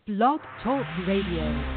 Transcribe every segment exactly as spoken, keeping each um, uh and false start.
Blog Talk Radio.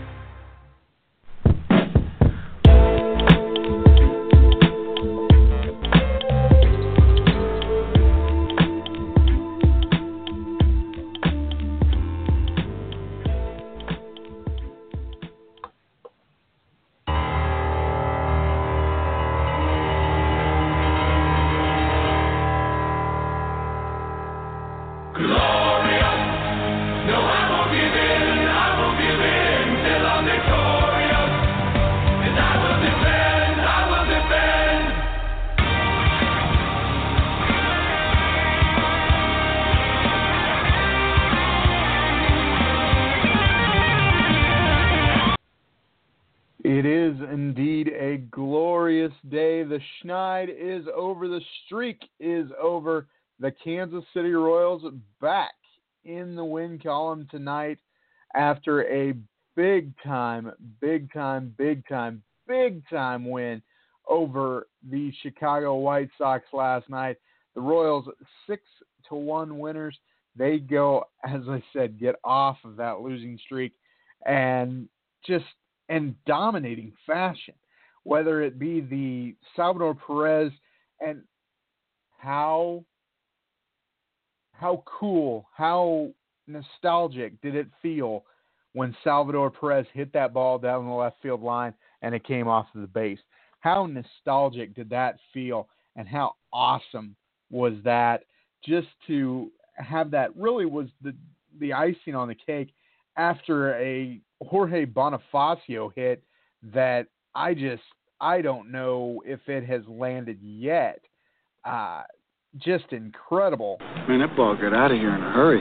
It is indeed a glorious day. The schneid is over. The streak is over. The Kansas City Royals back in the win column tonight after a big time, big time, big time, big time win over the Chicago White Sox last night. The Royals six to one winners. They go, as I said, get off of that losing streak and just in dominating fashion, whether it be the Salvador Perez and how how cool, how nostalgic did it feel when Salvador Perez hit that ball down the left field line and it came off of the base. How nostalgic did that feel, and how awesome was that just to have that really was the, the icing on the cake after a Jorge Bonifacio hit that I just, I don't know if it has landed yet. Uh, just incredible. Man, that ball got out of here in a hurry.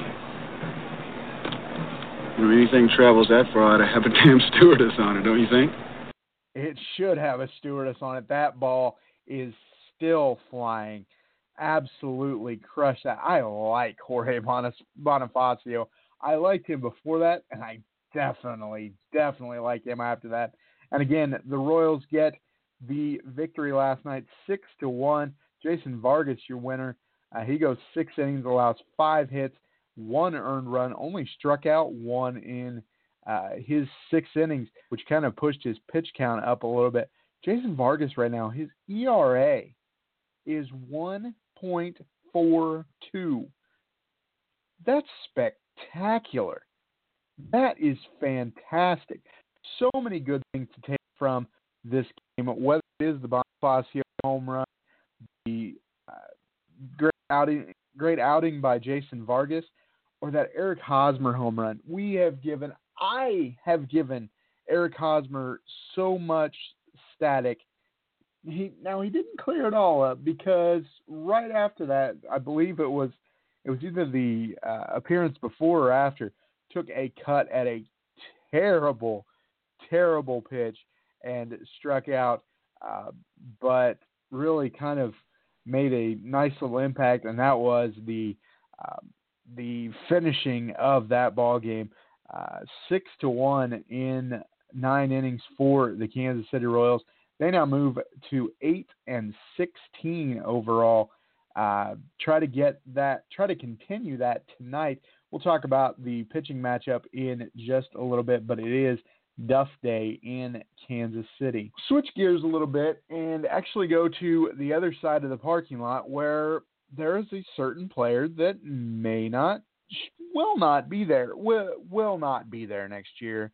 When anything travels that far, I'd have a damn stewardess on it, don't you think? It should have a stewardess on it. That ball is still flying. Absolutely crushed that. I like Jorge Bonifacio. I liked him before that, and I definitely, definitely like him after that. And again, the Royals get the victory last night, six to one. Jason Vargas, your winner. Uh, he goes six innings, allows five hits, one earned run, only struck out one in uh, his six innings, which kind of pushed his pitch count up a little bit. Jason Vargas right now, his E R A is one point four two. That's spectacular. That is fantastic. So many good things to take from this game, whether it is the Bonifacio home run, the uh, great outing, great outing by Jason Vargas, or that Eric Hosmer home run. We have given, I have given Eric Hosmer so much static. He now he didn't clear it all up because right after that, I believe it was it was either the uh, appearance before or after, took a cut at a terrible, terrible pitch and struck out, uh, but really kind of made a nice little impact, and that was the uh, the finishing of that ball game, uh, six to one in nine innings for the Kansas City Royals. They now move to eight and sixteen overall. Uh, try to get that, try to continue that tonight. We'll talk about the pitching matchup in just a little bit, but it is Duff Day in Kansas City. Switch gears a little bit and actually go to the other side of the parking lot where there is a certain player that may not, will not be there, will, will not be there next year,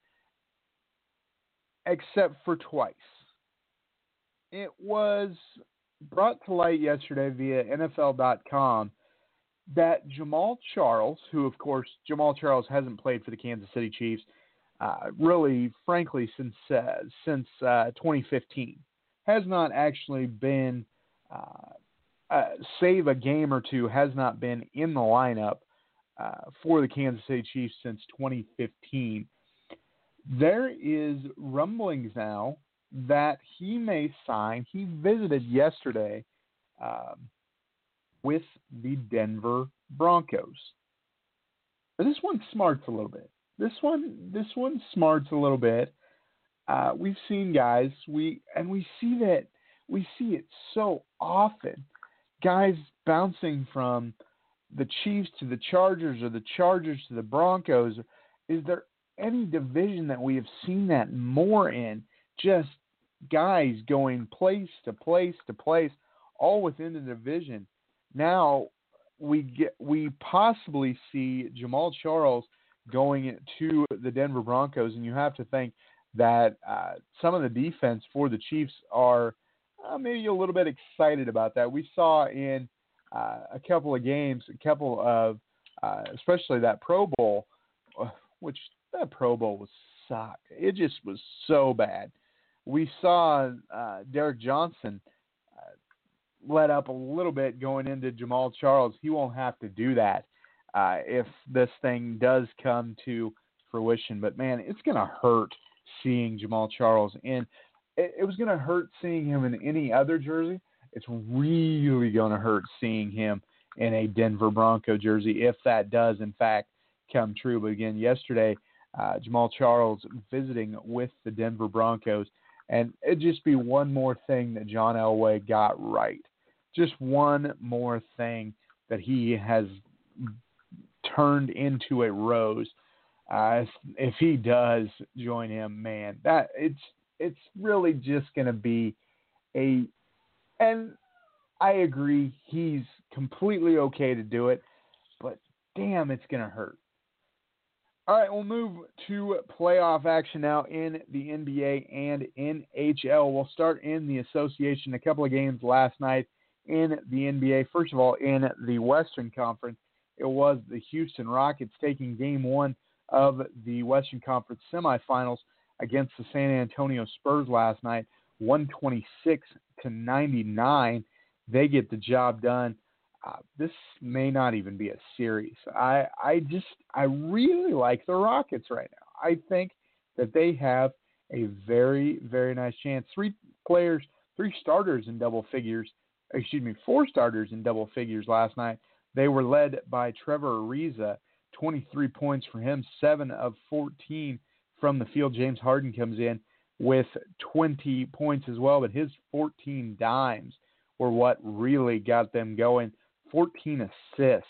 except for twice. It was brought to light yesterday via N F L dot com that Jamaal Charles, who, of course, Jamaal Charles hasn't played for the Kansas City Chiefs, uh, really, frankly, since uh, since uh, twenty fifteen, has not actually been, uh, uh, save a game or two, has not been in the lineup uh, for the Kansas City Chiefs since twenty fifteen. There is rumblings now that he may sign. He visited yesterday um, with the Denver Broncos. But this one smarts a little bit. This one, this one smarts a little bit. Uh, we've seen guys, we and we see that we see it so often. Guys bouncing from the Chiefs to the Chargers, or the Chargers to the Broncos, is there any division that we have seen that more in? Just guys going place to place to place, all within the division. Now we get we possibly see Jamaal Charles going to the Denver Broncos, and you have to think that uh, some of the defense for the Chiefs are uh, maybe a little bit excited about that. We saw in uh, a couple of games, a couple of, uh, especially that Pro Bowl, uh, which that Pro Bowl was sucked. It just was so bad. We saw uh, Derek Johnson uh, let up a little bit going into Jamaal Charles. He won't have to do that uh, if this thing does come to fruition. But, man, it's going to hurt seeing Jamaal Charles in. It, it was going to hurt seeing him in any other jersey. It's really going to hurt seeing him in a Denver Bronco jersey if that does, in fact, come true. But, again, yesterday, uh, Jamaal Charles visiting with the Denver Broncos. And it'd just be one more thing that John Elway got right. Just one more thing that he has turned into a rose. Uh, if, if he does join him, man, that it's it's really just going to be a. And I agree, he's completely okay to do it, but damn, it's going to hurt. All right, we'll move to playoff action now in the N B A and N H L. We'll start in the association. A couple of games last night in the N B A. First of all, in the Western Conference, it was the Houston Rockets taking game one of the Western Conference semifinals against the San Antonio Spurs last night, one twenty-six to ninety-nine. They get the job done. Uh, this may not even be a series. I, I just, I really like the Rockets right now. I think that they have a very, very nice chance. Three players, three starters in double figures, excuse me, four starters in double figures last night. They were led by Trevor Ariza, twenty-three points for him, seven of fourteen from the field. James Harden comes in with twenty points as well, but his fourteen dimes were what really got them going. fourteen assists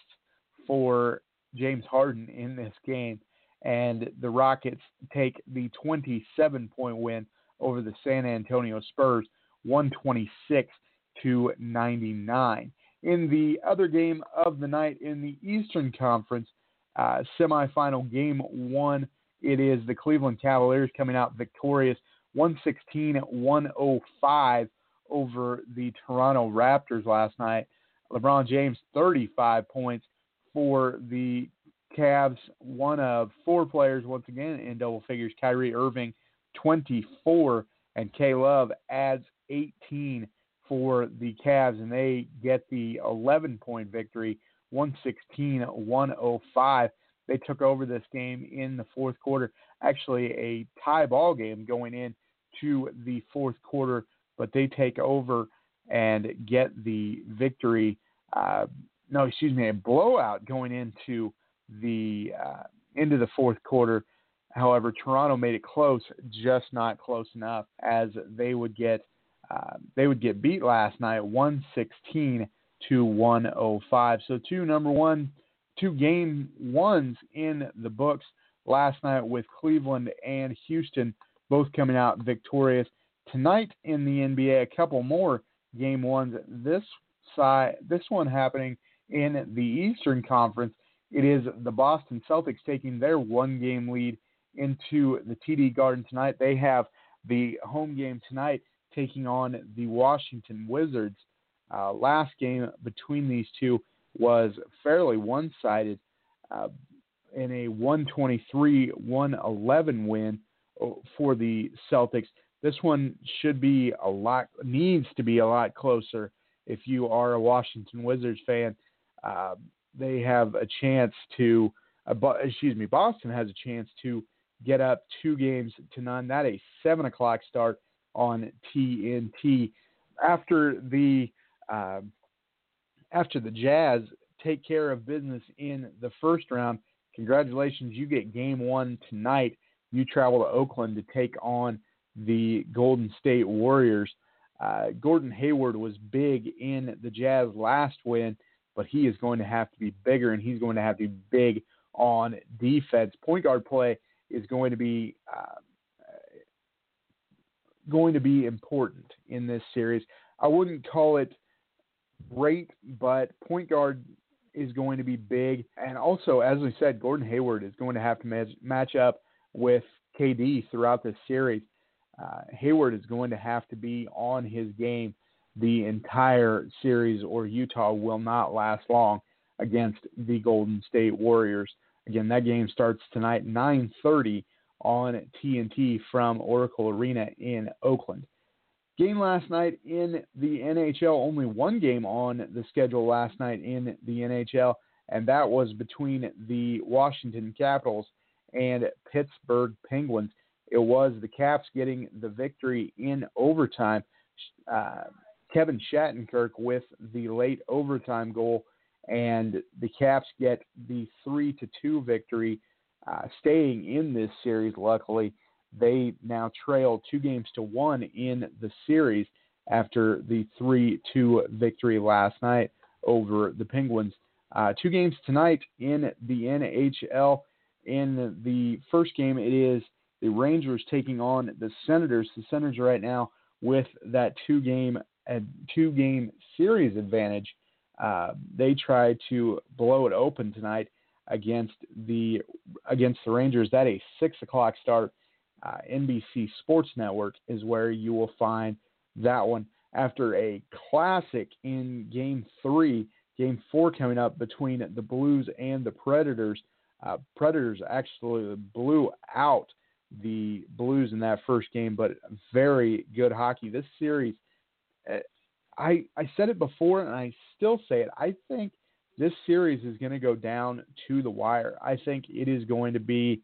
for James Harden in this game, and the Rockets take the twenty-seven point win over the San Antonio Spurs, one twenty-six to ninety-nine. In the other game of the night in the Eastern Conference uh, semifinal game one, it is the Cleveland Cavaliers coming out victorious, one sixteen to one oh five over the Toronto Raptors last night. LeBron James, thirty-five points for the Cavs, one of four players once again in double figures. Kyrie Irving, twenty-four, and K-Love adds eighteen for the Cavs, and they get the eleven-point victory, one sixteen to one oh five. They took over this game in the fourth quarter. Actually, a tie ball game going into the fourth quarter, but they take over and get the victory. Uh, no, excuse me, a blowout going into the uh, into the fourth quarter. However, Toronto made it close, just not close enough, as they would get uh, they would get beat last night, one sixteen to one oh five. So two number one, two game ones in the books last night with Cleveland and Houston both coming out victorious. Tonight in the N B A, a couple more game ones. This side, this one happening in the Eastern Conference. It is the Boston Celtics taking their one-game lead into the T D Garden tonight. They have the home game tonight taking on the Washington Wizards. Uh, last game between these two was fairly one-sided uh, in a one twenty-three to one eleven win for the Celtics. This one should be a lot, needs to be a lot closer if you are a Washington Wizards fan. Uh, they have a chance to, uh, excuse me, Boston has a chance to get up two games to none. That a seven o'clock start on T N T. After the uh, after the Jazz take care of business in the first round, congratulations, you get game one tonight. You travel to Oakland to take on the Golden State Warriors. Uh, Gordon Hayward was big in the Jazz last win, but he is going to have to be bigger, and he's going to have to be big on defense. Point guard play is going to be uh, going to be important in this series. I wouldn't call it great, but point guard is going to be big. And also, as we said, Gordon Hayward is going to have to match, match up with K D throughout this series. Uh, Hayward is going to have to be on his game the entire series, or Utah will not last long against the Golden State Warriors. Again, that game starts tonight, nine thirty on T N T from Oracle Arena in Oakland. Game last night in the N H L, only one game on the schedule last night in the N H L, and that was between the Washington Capitals and Pittsburgh Penguins. It was the Caps getting the victory in overtime. Uh, Kevin Shattenkirk with the late overtime goal, and the Caps get the three to two victory, uh, staying in this series. Luckily, they now trail two games to one in the series after the three two victory last night over the Penguins. Uh, two games tonight in the N H L. In the first game, it is the Rangers taking on the Senators. The Senators right now with that two-game a two-game series advantage. Uh, they try to blow it open tonight against the against the Rangers. That a six o'clock start. Uh, N B C Sports Network is where you will find that one. After a classic in Game Three, Game Four coming up between the Blues and the Predators. Uh, Predators actually blew out the Blues in that first game, but very good hockey. This series, I, I said it before and I still say it. I think this series is going to go down to the wire. I think it is going to be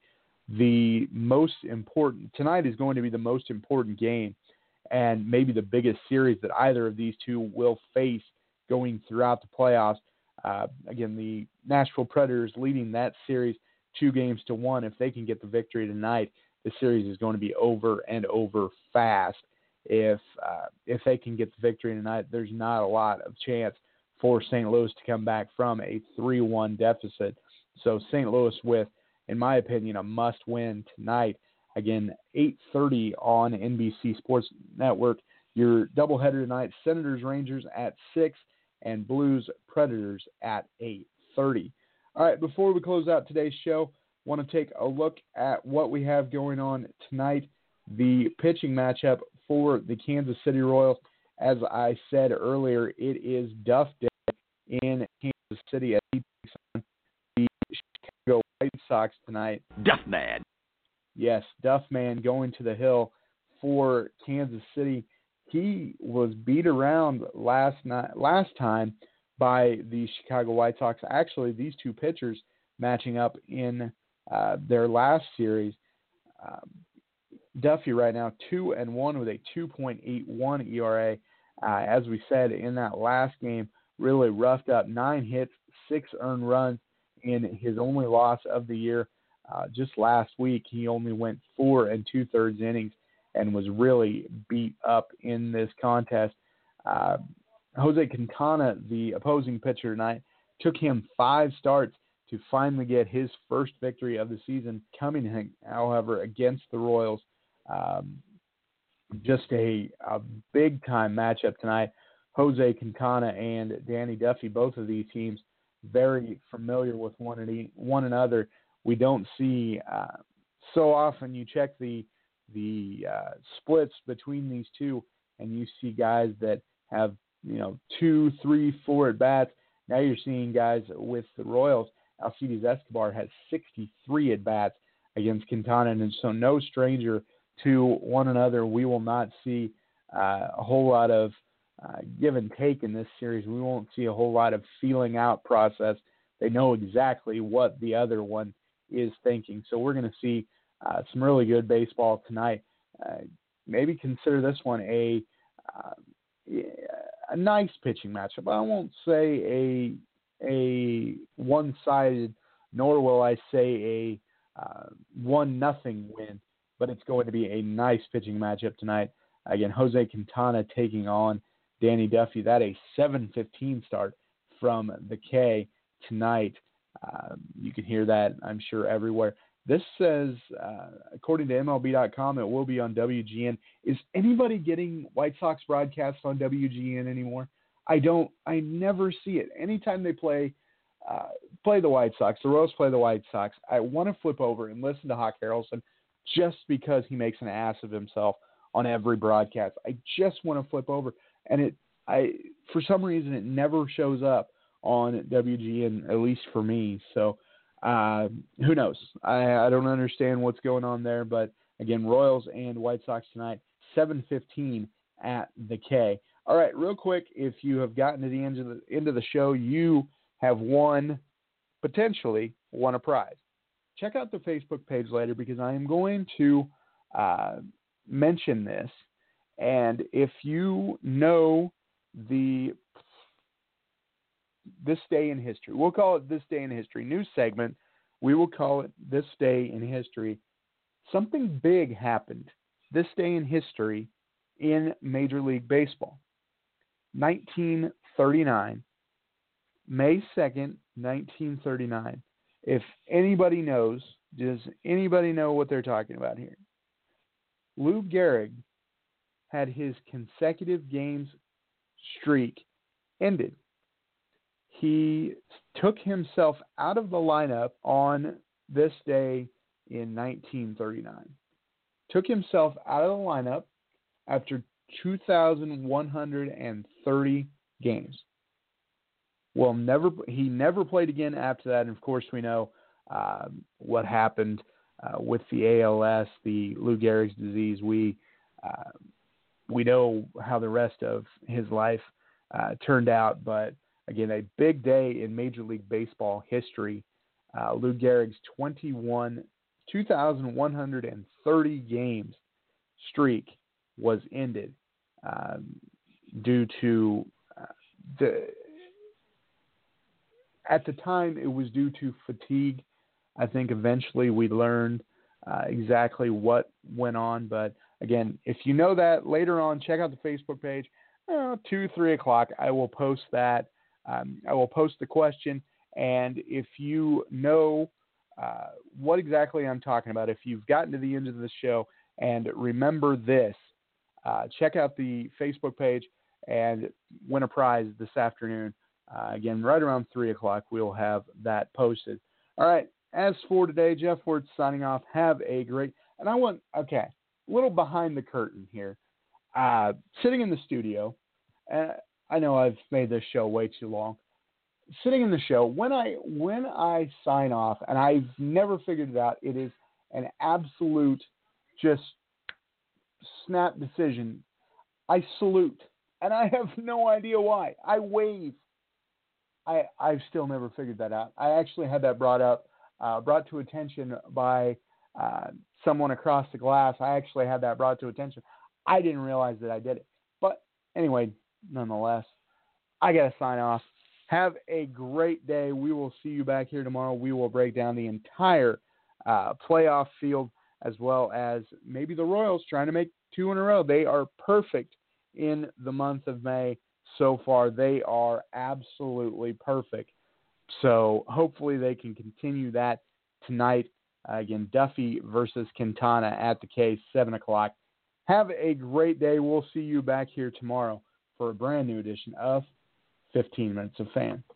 the most important, tonight is going to be the most important game and maybe the biggest series that either of these two will face going throughout the playoffs. Uh, again, the Nashville Predators leading that series two games to one. If they can get the victory tonight, the series is going to be over and over fast. If uh, if they can get the victory tonight, there's not a lot of chance for Saint Louis to come back from a three one deficit. So Saint Louis with, in my opinion, a must-win tonight. Again, eight thirty on N B C Sports Network. Your doubleheader tonight, Senators-Rangers at six and Blues-Predators at eight thirty. All right, before we close out today's show, I want to take a look at what we have going on tonight. The pitching matchup for the Kansas City Royals. As I said earlier, it is Duff Day in Kansas City as he takes on the Chicago White Sox tonight. Duffman. Yes, Duffman going to the hill for Kansas City. He was beat around last night, last time by the Chicago White Sox. Actually, these two pitchers matching up in uh, their last series. Um, Duffy right now two and one with a two point eight one E R A. Uh, as we said in that last game, really roughed up nine hits, six earned runs in his only loss of the year. Uh, just last week, he only went four and two thirds innings and was really beat up in this contest. Uh, Jose Quintana, the opposing pitcher tonight, took him five starts to finally get his first victory of the season, coming, however, against the Royals. Um, just a, a big-time matchup tonight. Jose Quintana and Danny Duffy, both of these teams, very familiar with one, one another. We don't see uh, so often you check the the uh, splits between these two, and you see guys that have, you know, two, three, four at bats. Now you're seeing guys with the Royals. Alcides Escobar has sixty-three at bats against Quintana, and so no stranger to one another. We will not see uh, a whole lot of uh, give and take in this series. We won't see a whole lot of feeling out process. They know exactly what the other one is thinking. So we're going to see uh, some really good baseball tonight. Uh, maybe consider this one a uh, a nice pitching matchup. I won't say a a one-sided, nor will I say a uh, one nothing win, but it's going to be a nice pitching matchup tonight. Again, Jose Quintana taking on Danny Duffy. That a seven fifteen start from the K tonight Uh, you can hear that, I'm sure, everywhere. This says, uh, according to M L B dot com, it will be on W G N. Is anybody getting White Sox broadcasts on W G N anymore? I don't. I never see it. Anytime they play uh, play the White Sox, the Royals play the White Sox, I want to flip over and listen to Hawk Harrelson just because he makes an ass of himself on every broadcast. I just want to flip over, and it. I for some reason it never shows up on W G N, at least for me. So. Uh, who knows? I, I don't understand what's going on there, but again, Royals and White Sox tonight, seven fifteen at the K. All right, real quick, if you have gotten to the end of the end of the show, you have won, potentially won a prize. Check out the Facebook page later because I am going to uh, mention this, and if you know the This Day in History. We'll call it This Day in History. News segment. We will call it This Day in History. Something big happened this day in history in Major League Baseball. nineteen thirty-nine, May second, nineteen thirty-nine. If anybody knows, does anybody know what they're talking about here? Lou Gehrig had his consecutive games streak ended. He took himself out of the lineup on this day in nineteen thirty-nine. Took himself out of the lineup after two thousand one hundred thirty games. Well, never he never played again after that. And of course, we know uh, what happened uh, with the A L S, the Lou Gehrig's disease. We uh, we know how the rest of his life uh, turned out, but again, a big day in Major League Baseball history. Uh, Lou Gehrig's twenty-one, two thousand one hundred thirty games streak was ended um, due to uh, the. At the time, it was due to fatigue. I think eventually we learned uh, exactly what went on. But again, if you know that later on, check out the Facebook page. Uh, two, three o'clock, I will post that. Um, I will post the question, and if you know uh, what exactly I'm talking about, if you've gotten to the end of the show and remember this, uh, check out the Facebook page and win a prize this afternoon. Uh, again, right around three o'clock, we'll have that posted. All right, as for today, Jeff Ward signing off. Have a great – and I want – okay, a little behind the curtain here. Uh, sitting in the studio uh, – I know I've made this show way too long. Sitting in the show, when I when I sign off, and I've never figured it out, it is an absolute just snap decision. I salute, and I have no idea why. I wave. I I've still never figured that out. I actually had that brought up, uh, brought to attention by uh, someone across the glass. I actually had that brought to attention. I didn't realize that I did it, but anyway. Nonetheless, I got to sign off. Have a great day. We will see you back here tomorrow. We will break down the entire uh, playoff field as well as maybe the Royals trying to make two in a row. They are perfect in the month of May so far. They are absolutely perfect. So hopefully they can continue that tonight. Uh, again, Duffy versus Quintana at the K, seven o'clock. Have a great day. We'll see you back here tomorrow for a brand new edition of fifteen minutes of Fan.